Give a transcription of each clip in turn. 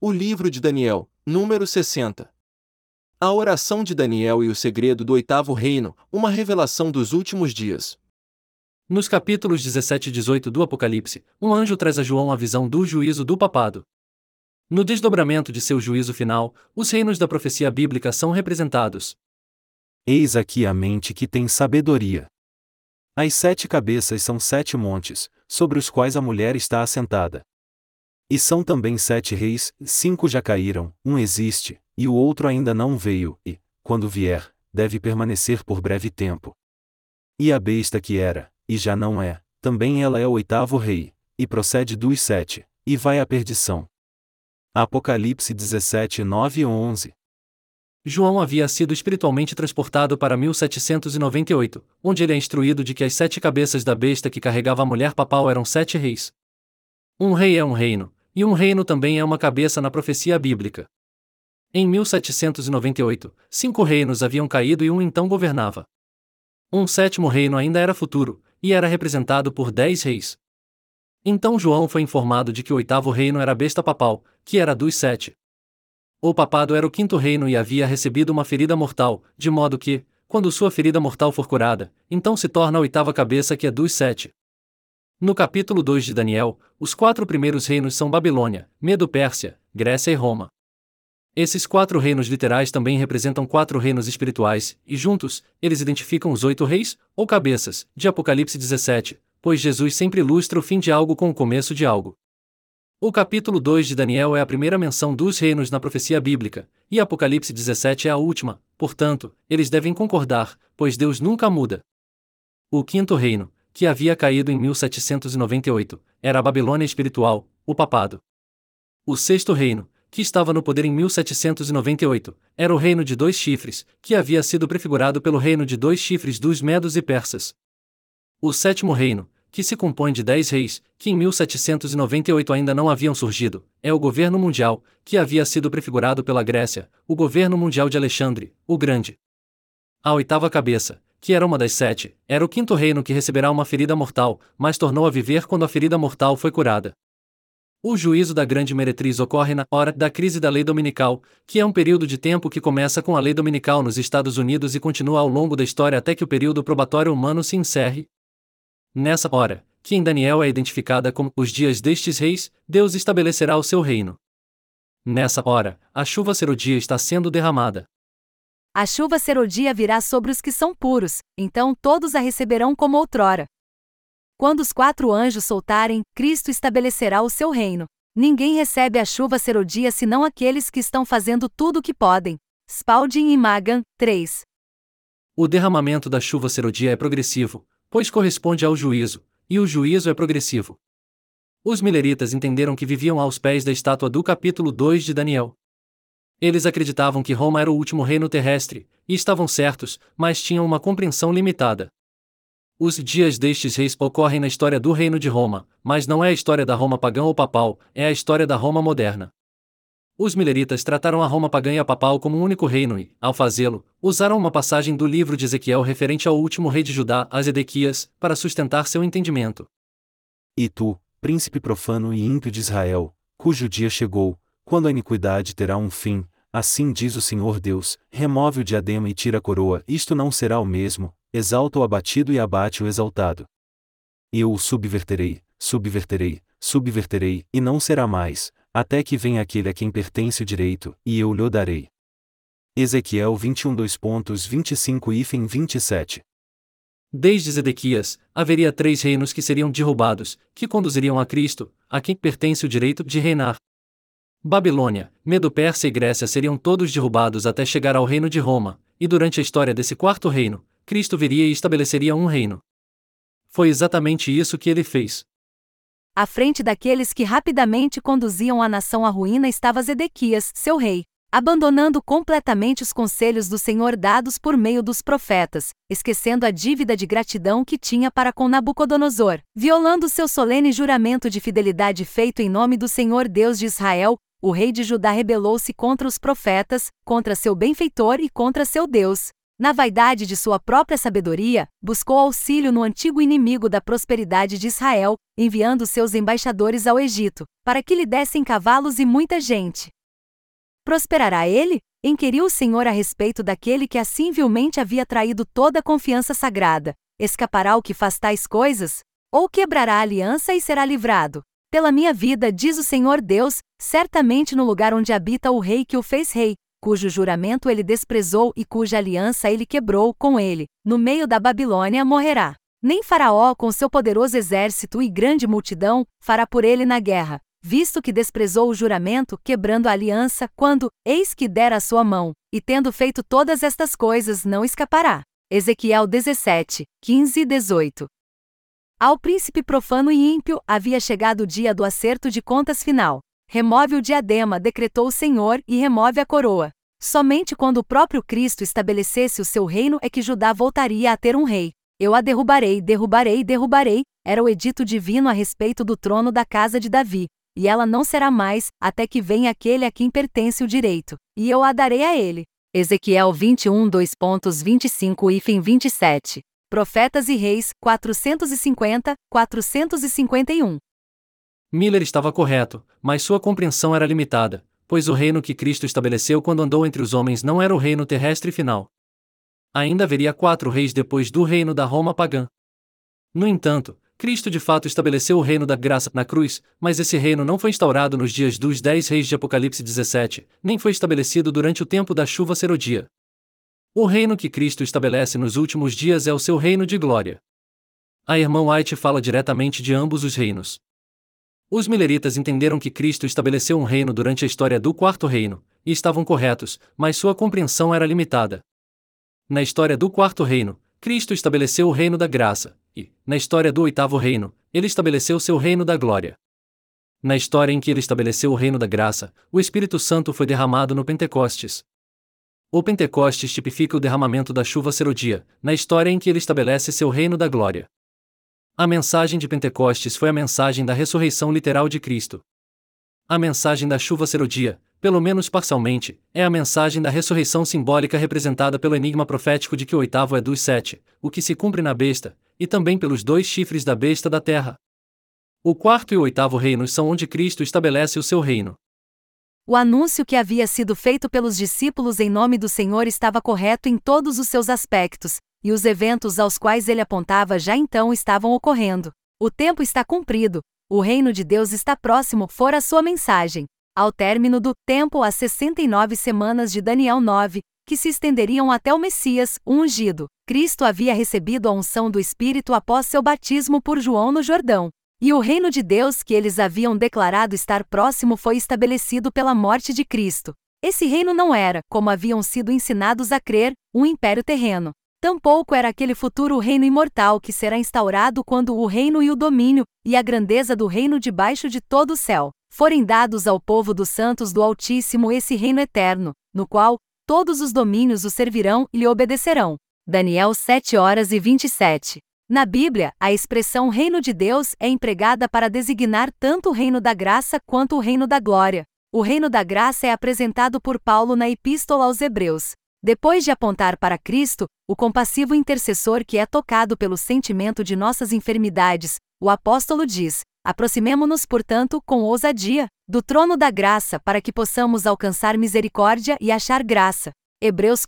O livro de Daniel, número 60. A oração de Daniel e o segredo do oitavo reino, uma revelação dos últimos dias. Nos capítulos 17 e 18 do Apocalipse, um anjo traz a João a visão do juízo do papado. No desdobramento de seu juízo final, os reinos da profecia bíblica são representados. Eis aqui a mente que tem sabedoria. As 7 cabeças são 7 montes, sobre os quais a mulher está assentada. E são também 7 reis, 5 já caíram, um existe, e o outro ainda não veio, e, quando vier, deve permanecer por breve tempo. E a besta que era, e já não é, também ela é o oitavo rei, e procede dos 7, e vai à perdição. Apocalipse 17, 9 e 11. João havia sido espiritualmente transportado para 1798, onde ele é instruído de que as 7 cabeças da besta que carregava a mulher papal eram 7 reis. Um rei é um reino, e um reino também é uma cabeça na profecia bíblica. Em 1798, 5 reinos haviam caído e um então governava. Um 7º reino ainda era futuro, e era representado por 10 reis. Então João foi informado de que o 8º reino era a besta papal, que era dos 7. O papado era o 5º reino e havia recebido uma ferida mortal, de modo que, quando sua ferida mortal for curada, então se torna a 8ª cabeça que é dos 7. No capítulo 2 de Daniel, os 4 primeiros reinos são Babilônia, Medo-Pérsia, Grécia e Roma. Esses 4 reinos literais também representam 4 reinos espirituais, e juntos, eles identificam os 8 reis, ou cabeças, de Apocalipse 17, pois Jesus sempre ilustra o fim de algo com o começo de algo. O capítulo 2 de Daniel é a primeira menção dos reinos na profecia bíblica, e Apocalipse 17 é a última, portanto, eles devem concordar, pois Deus nunca muda. O 5º reino, que havia caído em 1798, era a Babilônia espiritual, o papado. O 6º reino, que estava no poder em 1798, era o reino de 2 chifres, que havia sido prefigurado pelo reino de 2 chifres dos Medos e Persas. O 7º reino, que se compõe de 10 reis, que em 1798 ainda não haviam surgido, é o governo mundial, que havia sido prefigurado pela Grécia, o governo mundial de Alexandre, o Grande. A 8ª cabeça, que era uma das 7, era o 5º reino que receberá uma ferida mortal, mas tornou a viver quando a ferida mortal foi curada. O juízo da grande meretriz ocorre na hora da crise da lei dominical, que é um período de tempo que começa com a lei dominical nos Estados Unidos e continua ao longo da história até que o período probatório humano se encerre. Nessa hora, que em Daniel é identificada como os dias destes reis, Deus estabelecerá o seu reino. Nessa hora, a chuva serodia está sendo derramada. A chuva serodia virá sobre os que são puros, então todos a receberão como outrora. Quando os 4 anjos soltarem, Cristo estabelecerá o seu reino. Ninguém recebe a chuva serodia senão aqueles que estão fazendo tudo o que podem. Spalding e Magan, 3. O derramamento da chuva serodia é progressivo, pois corresponde ao juízo, e o juízo é progressivo. Os mileritas entenderam que viviam aos pés da estátua do capítulo 2 de Daniel. Eles acreditavam que Roma era o último reino terrestre, e estavam certos, mas tinham uma compreensão limitada. Os dias destes reis ocorrem na história do reino de Roma, mas não é a história da Roma pagã ou papal, é a história da Roma moderna. Os mileritas trataram a Roma pagã e a papal como um único reino e, ao fazê-lo, usaram uma passagem do livro de Ezequiel referente ao último rei de Judá, a Zedequias, para sustentar seu entendimento. E tu, príncipe profano e ímpio de Israel, cujo dia chegou, quando a iniquidade terá um fim, assim diz o Senhor Deus, remove o diadema e tira a coroa, isto não será o mesmo, exalta o abatido e abate o exaltado. Eu o subverterei, subverterei, e não será mais, até que venha aquele a quem pertence o direito, e eu lhe darei. Ezequiel 21 2.25 e 27. Desde Zedequias, haveria 3 reinos que seriam derrubados, que conduziriam a Cristo, a quem pertence o direito de reinar. Babilônia, Medo-Pérsia e Grécia seriam todos derrubados até chegar ao reino de Roma, e durante a história desse 4º reino, Cristo viria e estabeleceria um reino. Foi exatamente isso que ele fez. À frente daqueles que rapidamente conduziam a nação à ruína estava Zedequias, seu rei, abandonando completamente os conselhos do Senhor dados por meio dos profetas, esquecendo a dívida de gratidão que tinha para com Nabucodonosor, violando seu solene juramento de fidelidade feito em nome do Senhor Deus de Israel. O rei de Judá rebelou-se contra os profetas, contra seu benfeitor e contra seu Deus. Na vaidade de sua própria sabedoria, buscou auxílio no antigo inimigo da prosperidade de Israel, enviando seus embaixadores ao Egito, para que lhe dessem cavalos e muita gente. Prosperará ele? Inquiriu o Senhor a respeito daquele que assim vilmente havia traído toda a confiança sagrada. Escapará o que faz tais coisas? Ou quebrará a aliança e será livrado? Pela minha vida, diz o Senhor Deus, certamente no lugar onde habita o rei que o fez rei, cujo juramento ele desprezou e cuja aliança ele quebrou com ele, no meio da Babilônia morrerá. Nem Faraó com seu poderoso exército e grande multidão, fará por ele na guerra, visto que desprezou o juramento, quebrando a aliança, quando, eis que der a sua mão, e tendo feito todas estas coisas não escapará. Ezequiel 17, 15 e 18. Ao príncipe profano e ímpio havia chegado o dia do acerto de contas final. Remove o diadema, decretou o Senhor, e remove a coroa. Somente quando o próprio Cristo estabelecesse o seu reino é que Judá voltaria a ter um rei. Eu a derrubarei, derrubarei, derrubarei, era o edito divino a respeito do trono da casa de Davi. E ela não será mais, até que venha aquele a quem pertence o direito. E eu a darei a ele. Ezequiel 21, 2.25 e 27. Profetas e Reis, 450, 451. Miller estava correto, mas sua compreensão era limitada, pois o reino que Cristo estabeleceu quando andou entre os homens não era o reino terrestre final. Ainda haveria 4 reis depois do reino da Roma pagã. No entanto, Cristo de fato estabeleceu o reino da graça na cruz, mas esse reino não foi instaurado nos dias dos 10 reis de Apocalipse 17, nem foi estabelecido durante o tempo da chuva serodia. O reino que Cristo estabelece nos últimos dias é o seu reino de glória. A irmã White fala diretamente de ambos os reinos. Os milleritas entenderam que Cristo estabeleceu um reino durante a história do Quarto Reino, e estavam corretos, mas sua compreensão era limitada. Na história do Quarto Reino, Cristo estabeleceu o reino da graça, e, na história do Oitavo Reino, ele estabeleceu seu reino da glória. Na história em que ele estabeleceu o reino da graça, o Espírito Santo foi derramado no Pentecostes. O Pentecostes tipifica o derramamento da chuva serodia, na história em que ele estabelece seu reino da glória. A mensagem de Pentecostes foi a mensagem da ressurreição literal de Cristo. A mensagem da chuva serodia, pelo menos parcialmente, é a mensagem da ressurreição simbólica representada pelo enigma profético de que o oitavo é dos 7, o que se cumpre na besta, e também pelos 2 chifres da besta da terra. O quarto e o oitavo reinos são onde Cristo estabelece o seu reino. O anúncio que havia sido feito pelos discípulos em nome do Senhor estava correto em todos os seus aspectos, e os eventos aos quais ele apontava já então estavam ocorrendo. O tempo está cumprido, o reino de Deus está próximo, fora a sua mensagem. Ao término do tempo, as 69 semanas de Daniel 9, que se estenderiam até o Messias, o ungido, Cristo havia recebido a unção do Espírito após seu batismo por João no Jordão. E o reino de Deus que eles haviam declarado estar próximo foi estabelecido pela morte de Cristo. Esse reino não era, como haviam sido ensinados a crer, um império terreno. Tampouco era aquele futuro reino imortal que será instaurado quando o reino e o domínio, e a grandeza do reino debaixo de todo o céu, forem dados ao povo dos santos do Altíssimo, esse reino eterno, no qual todos os domínios o servirão e lhe obedecerão. Daniel 7:27. Na Bíblia, a expressão reino de Deus é empregada para designar tanto o reino da graça quanto o reino da glória. O reino da graça é apresentado por Paulo na Epístola aos Hebreus. Depois de apontar para Cristo, o compassivo intercessor que é tocado pelo sentimento de nossas enfermidades, o apóstolo diz: aproximemo-nos, portanto, com ousadia, do trono da graça para que possamos alcançar misericórdia e achar graça. Hebreus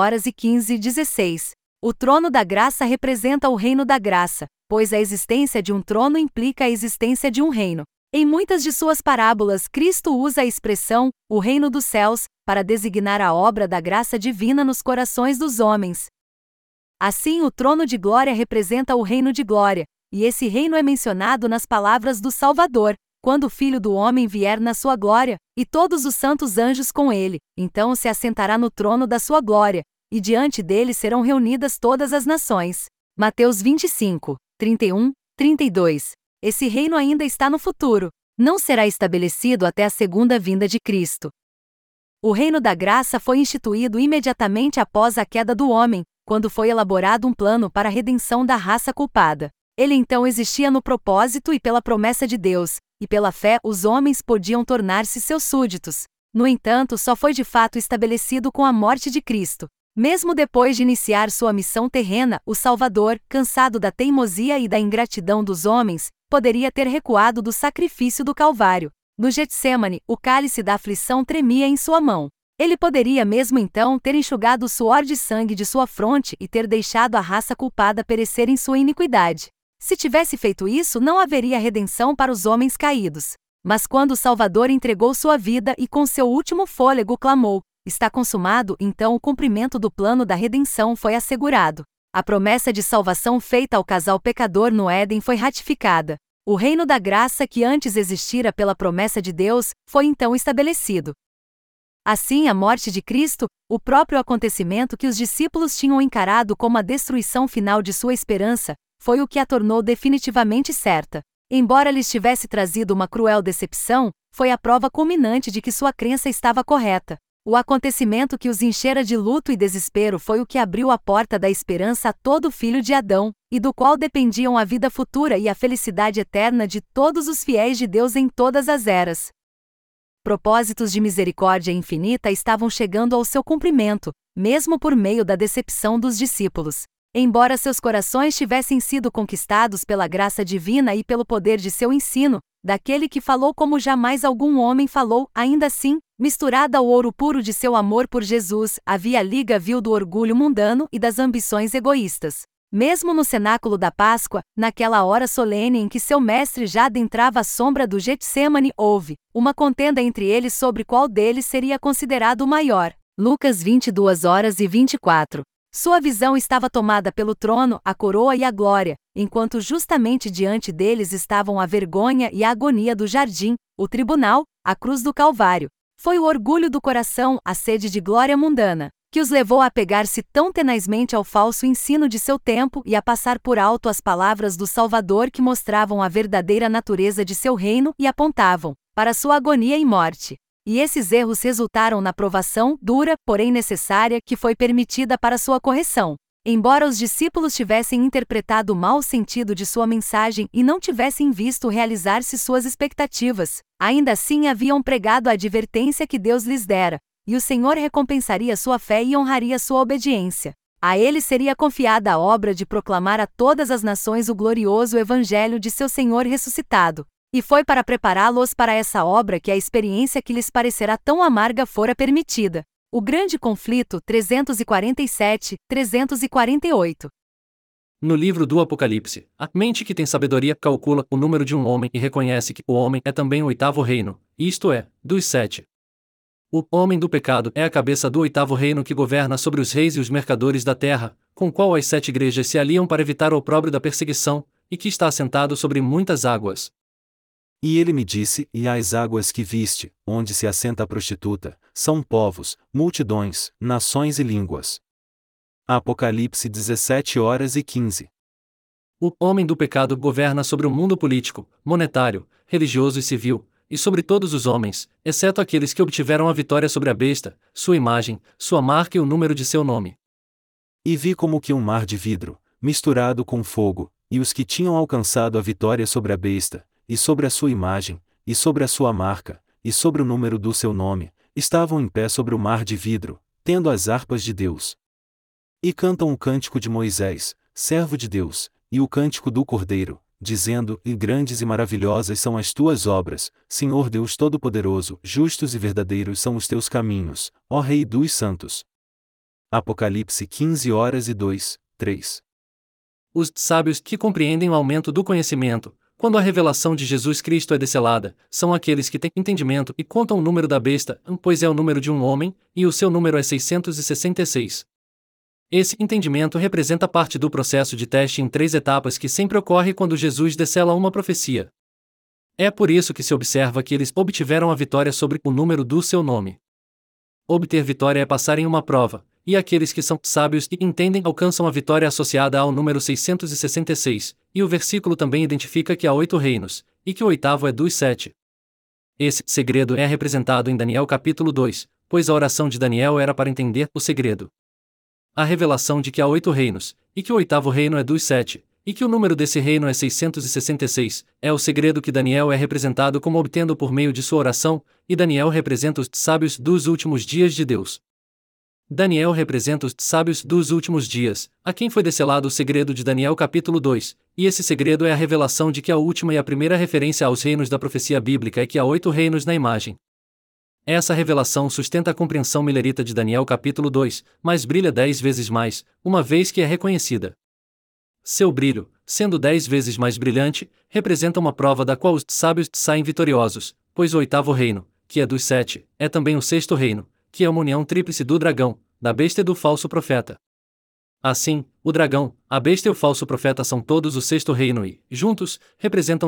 4:15-16. O trono da graça representa o reino da graça, pois a existência de um trono implica a existência de um reino. Em muitas de suas parábolas, Cristo usa a expressão, o reino dos céus, para designar a obra da graça divina nos corações dos homens. Assim, o trono de glória representa o reino de glória, e esse reino é mencionado nas palavras do Salvador, quando o Filho do Homem vier na sua glória, e todos os santos anjos com ele, então se assentará no trono da sua glória, e diante dele serão reunidas todas as nações. Mateus 25, 31, 32. Esse reino ainda está no futuro, não será estabelecido até a segunda vinda de Cristo. O reino da graça foi instituído imediatamente após a queda do homem, quando foi elaborado um plano para a redenção da raça culpada. Ele então existia no propósito e pela promessa de Deus, e pela fé os homens podiam tornar-se seus súditos. No entanto, só foi de fato estabelecido com a morte de Cristo. Mesmo depois de iniciar sua missão terrena, o Salvador, cansado da teimosia e da ingratidão dos homens, poderia ter recuado do sacrifício do Calvário. No Getsêmani, o cálice da aflição tremia em sua mão. Ele poderia mesmo então ter enxugado o suor de sangue de sua fronte e ter deixado a raça culpada perecer em sua iniquidade. Se tivesse feito isso, não haveria redenção para os homens caídos. Mas quando o Salvador entregou sua vida e com seu último fôlego clamou: "Está consumado", então o cumprimento do plano da redenção foi assegurado. A promessa de salvação feita ao casal pecador no Éden foi ratificada. O reino da graça que antes existira pela promessa de Deus, foi então estabelecido. Assim, a morte de Cristo, o próprio acontecimento que os discípulos tinham encarado como a destruição final de sua esperança, foi o que a tornou definitivamente certa. Embora lhes tivesse trazido uma cruel decepção, foi a prova culminante de que sua crença estava correta. O acontecimento que os enchera de luto e desespero foi o que abriu a porta da esperança a todo filho de Adão, e do qual dependiam a vida futura e a felicidade eterna de todos os fiéis de Deus em todas as eras. Propósitos de misericórdia infinita estavam chegando ao seu cumprimento, mesmo por meio da decepção dos discípulos. Embora seus corações tivessem sido conquistados pela graça divina e pelo poder de seu ensino, daquele que falou como jamais algum homem falou, ainda assim, misturada ao ouro puro de seu amor por Jesus, havia a liga vil do orgulho mundano e das ambições egoístas. Mesmo no cenáculo da Páscoa, naquela hora solene em que seu mestre já adentrava a sombra do Getsêmani, houve uma contenda entre eles sobre qual deles seria considerado o maior. Lucas 22h24. Sua visão estava tomada pelo trono, a coroa e a glória, enquanto justamente diante deles estavam a vergonha e a agonia do jardim, o tribunal, a cruz do Calvário. Foi o orgulho do coração, a sede de glória mundana, que os levou a apegar-se tão tenazmente ao falso ensino de seu tempo e a passar por alto as palavras do Salvador que mostravam a verdadeira natureza de seu reino e apontavam para sua agonia e morte. E esses erros resultaram na provação, dura, porém necessária, que foi permitida para sua correção. Embora os discípulos tivessem interpretado mal o sentido de sua mensagem e não tivessem visto realizar-se suas expectativas, ainda assim haviam pregado a advertência que Deus lhes dera, e o Senhor recompensaria sua fé e honraria sua obediência. A ele seria confiada a obra de proclamar a todas as nações o glorioso evangelho de seu Senhor ressuscitado. E foi para prepará-los para essa obra que a experiência que lhes parecerá tão amarga fora permitida. O grande conflito 347-348. No livro do Apocalipse, a mente que tem sabedoria calcula o número de um homem e reconhece que o homem é também o oitavo reino, isto é, dos 7. O homem do pecado é a cabeça do oitavo reino que governa sobre os reis e os mercadores da terra, com o qual as 7 igrejas se aliam para evitar o opróbrio da perseguição, e que está assentado sobre muitas águas. E ele me disse: e as águas que viste, onde se assenta a prostituta, são povos, multidões, nações e línguas. Apocalipse 17h15. O homem do pecado governa sobre o mundo político, monetário, religioso e civil, e sobre todos os homens, exceto aqueles que obtiveram a vitória sobre a besta, sua imagem, sua marca e o número de seu nome. E vi como que um mar de vidro, misturado com fogo, e os que tinham alcançado a vitória sobre a besta, e sobre a sua imagem, e sobre a sua marca, e sobre o número do seu nome, estavam em pé sobre o mar de vidro, tendo as harpas de Deus. E cantam o cântico de Moisés, servo de Deus, e o cântico do Cordeiro, dizendo: e grandes e maravilhosas são as tuas obras, Senhor Deus Todo-Poderoso, justos e verdadeiros são os teus caminhos, ó Rei dos Santos. Apocalipse 15h2-3. Os sábios que compreendem o aumento do conhecimento, quando a revelação de Jesus Cristo é descelada, são aqueles que têm entendimento e contam o número da besta, pois é o número de um homem, e o seu número é 666. Esse entendimento representa parte do processo de teste em 3 etapas que sempre ocorre quando Jesus descela uma profecia. É por isso que se observa que eles obtiveram a vitória sobre o número do seu nome. Obter vitória é passar em uma prova, e aqueles que são sábios e entendem alcançam a vitória associada ao número 666, e o versículo também identifica que há 8 reinos, e que o oitavo é dos 7. Esse segredo é representado em Daniel capítulo 2, pois a oração de Daniel era para entender o segredo. A revelação de que há 8 reinos, e que o oitavo reino é dos 7, e que o número desse reino é 666, é o segredo que Daniel é representado como obtendo por meio de sua oração, e Daniel representa os sábios dos últimos dias de Deus. Daniel representa os sábios dos últimos dias, a quem foi descelado o segredo de Daniel capítulo 2, e esse segredo é a revelação de que a última e a primeira referência aos reinos da profecia bíblica é que há 8 reinos na imagem. Essa revelação sustenta a compreensão milerita de Daniel capítulo 2, mas brilha 10 vezes mais, uma vez que é reconhecida. Seu brilho, sendo 10 vezes mais brilhante, representa uma prova da qual os sábios saem vitoriosos, pois o 8º reino, que é dos 7, é também o 6º reino, que é uma união tríplice do dragão, da besta e do falso profeta. Assim, o dragão, a besta e o falso profeta são todos o 6º reino e, juntos, representam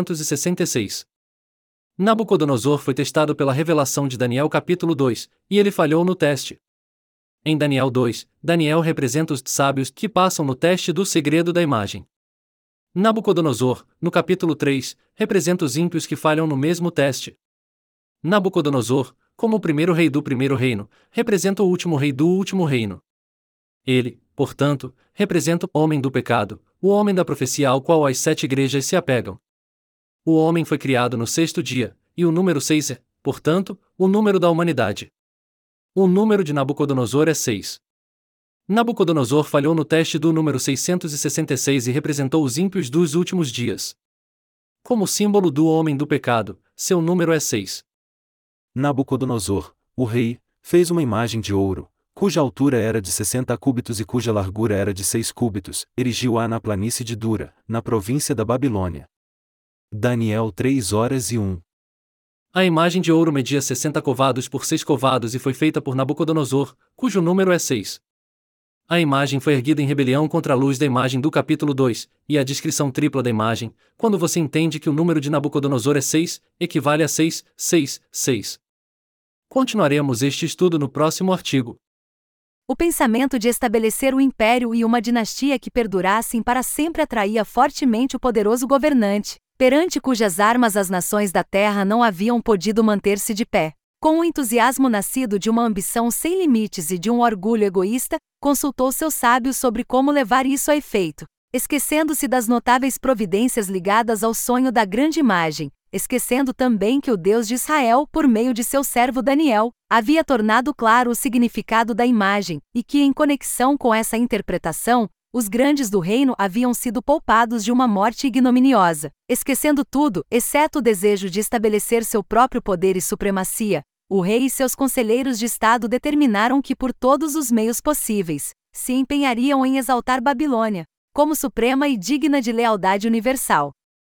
666. Nabucodonosor foi testado pela revelação de Daniel capítulo 2, e ele falhou no teste. Em Daniel 2, Daniel representa os sábios que passam no teste do segredo da imagem. Nabucodonosor, no capítulo 3, representa os ímpios que falham no mesmo teste. Nabucodonosor, como o primeiro rei do primeiro reino, representa o último rei do último reino. Ele, portanto, representa o homem do pecado, o homem da profecia ao qual as 7 igrejas se apegam. O homem foi criado no 6º dia, e o número 6 é, portanto, o número da humanidade. O número de Nabucodonosor é 6. Nabucodonosor falhou no teste do número 666 e representou os ímpios dos últimos dias. Como símbolo do homem do pecado, seu número é 6. Nabucodonosor, o rei, fez uma imagem de ouro, cuja altura era de 60 cúbitos e cuja largura era de 6 cúbitos, erigiu-a na planície de Dura, na província da Babilônia. Daniel 3:1. A imagem de ouro media 60 covados por 6 covados e foi feita por Nabucodonosor, cujo número é 6. A imagem foi erguida em rebelião contra a luz da imagem do capítulo 2, e a descrição tripla da imagem, quando você entende que o número de Nabucodonosor é 6, equivale a 6, 6, 6. Continuaremos este estudo no próximo artigo. O pensamento de estabelecer um império e uma dinastia que perdurassem para sempre atraía fortemente o poderoso governante, perante cujas armas as nações da terra não haviam podido manter-se de pé. Com um entusiasmo nascido de uma ambição sem limites e de um orgulho egoísta, consultou seus sábios sobre como levar isso a efeito, esquecendo-se das notáveis providências ligadas ao sonho da grande imagem, esquecendo também que o Deus de Israel, por meio de seu servo Daniel, havia tornado claro o significado da imagem, e que, em conexão com essa interpretação, os grandes do reino haviam sido poupados de uma morte ignominiosa. Esquecendo tudo, exceto o desejo de estabelecer seu próprio poder e supremacia, o rei e seus conselheiros de estado determinaram que, por todos os meios possíveis, se empenhariam em exaltar Babilônia, como suprema e digna de lealdade universal.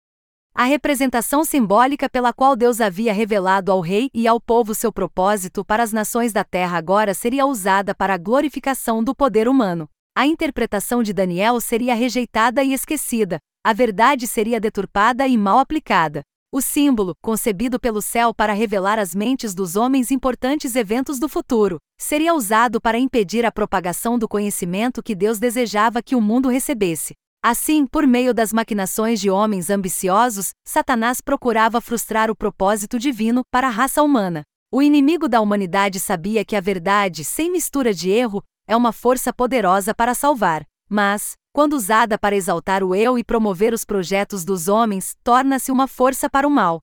A representação simbólica pela qual Deus havia revelado ao rei e ao povo seu propósito para as nações da terra agora seria usada para a glorificação do poder humano. A interpretação de Daniel seria rejeitada e esquecida, a verdade seria deturpada e mal aplicada. O símbolo, concebido pelo céu para revelar às mentes dos homens importantes eventos do futuro, seria usado para impedir a propagação do conhecimento que Deus desejava que o mundo recebesse. Assim, por meio das maquinações de homens ambiciosos, Satanás procurava frustrar o propósito divino para a raça humana. O inimigo da humanidade sabia que a verdade, sem mistura de erro, é uma força poderosa para salvar, mas, quando usada para exaltar o eu e promover os projetos dos homens, torna-se uma força para o mal.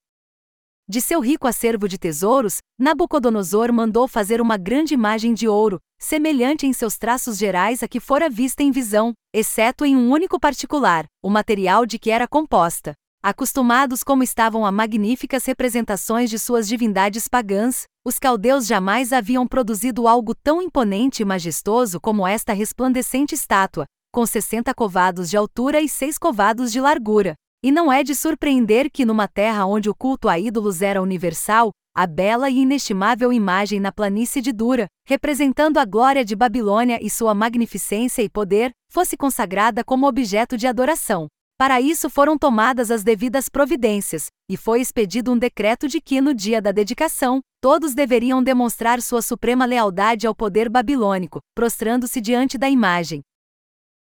De seu rico acervo de tesouros, Nabucodonosor mandou fazer uma grande imagem de ouro, semelhante em seus traços gerais a que fora vista em visão, exceto em um único particular, o material de que era composta. Acostumados como estavam a magníficas representações de suas divindades pagãs, os caldeus jamais haviam produzido algo tão imponente e majestoso como esta resplandecente estátua, com 60 covados de altura e 6 covados de largura. E não é de surpreender que numa terra onde o culto a ídolos era universal, a bela e inestimável imagem na planície de Dura, representando a glória de Babilônia e sua magnificência e poder, fosse consagrada como objeto de adoração. Para isso foram tomadas as devidas providências, e foi expedido um decreto de que no dia da dedicação, todos deveriam demonstrar sua suprema lealdade ao poder babilônico, prostrando-se diante da imagem,